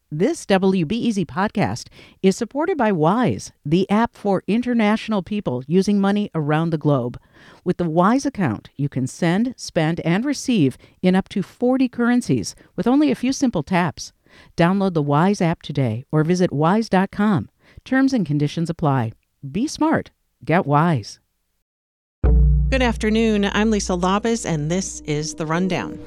This WBEZ podcast is supported by Wise, the app for international people using money around the globe. With the Wise account, you can send, spend, and receive in up to 40 currencies with only a few simple taps. Download the Wise app today or visit wise.com. Terms and conditions apply. Be smart. Get Wise. Good afternoon. I'm Lisa Labas, and this is The Rundown.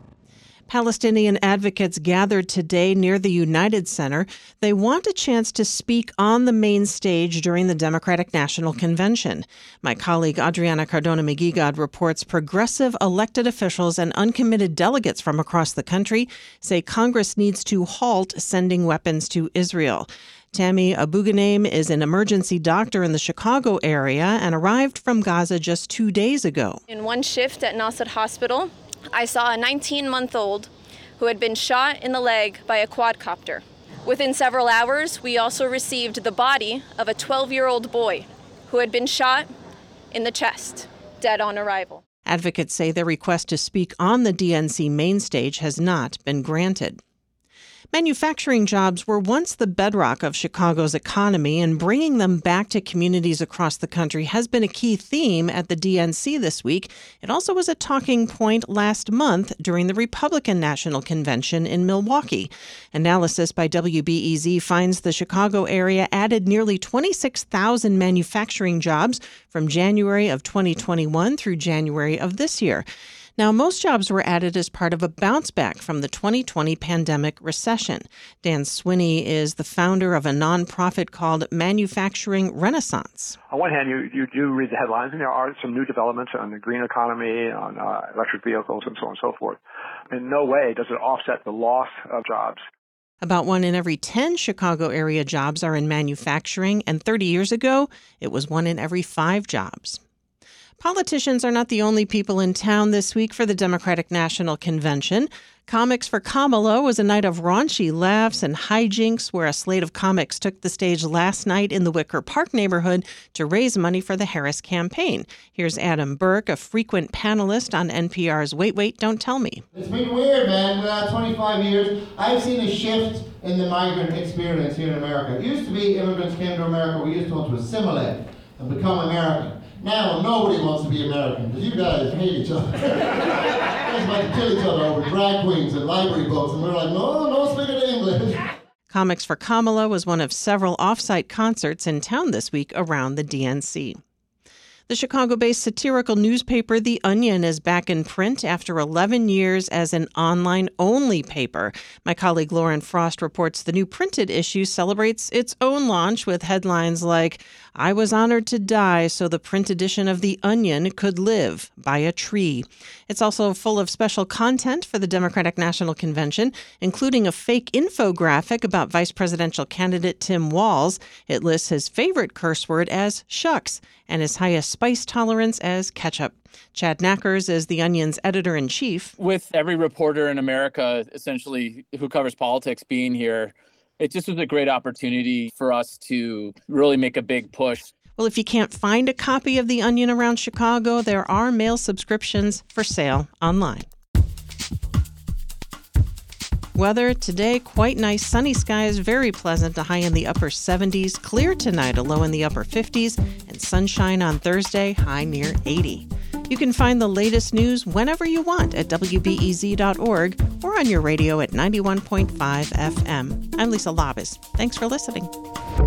Palestinian advocates gathered today near the United Center. They want a chance to speak on the main stage during the Democratic National Convention. My colleague Adriana Cardona-McGigod reports progressive elected officials and uncommitted delegates from across the country say Congress needs to halt sending weapons to Israel. Tammy Abughanim is an emergency doctor in the Chicago area and arrived from Gaza just 2 days ago. In one shift at Nasser Hospital, I saw a 19-month-old who had been shot in the leg by a quadcopter. Within several hours, we also received the body of a 12-year-old boy who had been shot in the chest, dead on arrival. Advocates say their request to speak on the DNC main stage has not been granted. Manufacturing jobs were once the bedrock of Chicago's economy, and bringing them back to communities across the country has been a key theme at the DNC this week. It also was a talking point last month during the Republican National Convention in Milwaukee. Analysis by WBEZ finds the Chicago area added nearly 26,000 manufacturing jobs from January of 2021 through January of this year. Now, most jobs were added as part of a bounce back from the 2020 pandemic recession. Dan Swinney is the founder of a nonprofit called Manufacturing Renaissance. On one hand, you do read the headlines, and there are some new developments on the green economy, on electric vehicles, and so on and so forth. In no way does it offset the loss of jobs. About 1 in every 10 Chicago area jobs are in manufacturing, and 30 years ago, it was 1 in every 5 jobs. Politicians are not the only people in town this week for the Democratic National Convention. Comics for Kamala was a night of raunchy laughs and hijinks where a slate of comics took the stage last night in the Wicker Park neighborhood to raise money for the Harris campaign. Here's Adam Burke, a frequent panelist on NPR's Wait, Don't Tell Me. It's been weird, man. In the last 25 years, I've seen a shift in the migrant experience here in America. It used to be immigrants came to America, we used to want to assimilate and become American. Now nobody wants to be American because you guys hate each other. You guys like to kill each other over drag queens and library books, and we're like, no, speak it English. Comics for Kamala was one of several off-site concerts in town this week around the DNC. The Chicago-based satirical newspaper The Onion is back in print after 11 years as an online-only paper. My colleague Lauren Frost reports the new printed issue celebrates its own launch with headlines like, "I was honored to die so the print edition of The Onion could live by a tree." It's also full of special content for the Democratic National Convention, including a fake infographic about vice presidential candidate Tim Walz. It lists his favorite curse word as shucks and his highest spice tolerance as ketchup. Chad Nackers is The Onion's editor-in-chief. With every reporter in America, essentially, who covers politics being here, it just was a great opportunity for us to really make a big push. Well, if you can't find a copy of The Onion around Chicago, there are mail subscriptions for sale online. Weather today, quite nice. Sunny skies, very pleasant, a high in the upper 70s. Clear tonight, a low in the upper 50s. And sunshine on Thursday, high near 80. You can find the latest news whenever you want at WBEZ.org or on your radio at 91.5 FM. I'm Lisa Labas. Thanks for listening.